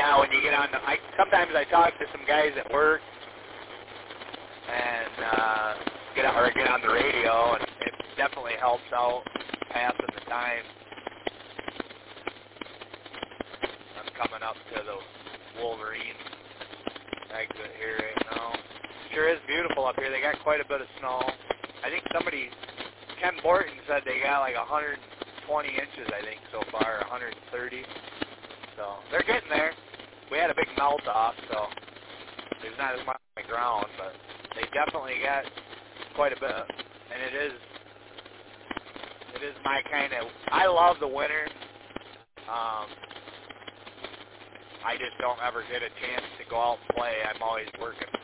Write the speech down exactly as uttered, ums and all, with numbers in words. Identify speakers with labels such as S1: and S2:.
S1: Yeah, when you get on the, I sometimes I talk to some guys at work and uh, get on, or get on the radio, and it definitely helps out passing the time. I'm coming up to the Wolverine exit here right now. Sure is beautiful up here. They got quite a bit of snow. I think somebody, Ken Borton said they got like one hundred twenty inches, I think, so far, one hundred thirty. So they're getting there. We had a big melt off, so there's not as much on the ground, but they definitely got quite a bit. And it is, it is my kind of, I love the winter. Um, I just don't ever get a chance to go out and play. I'm always working.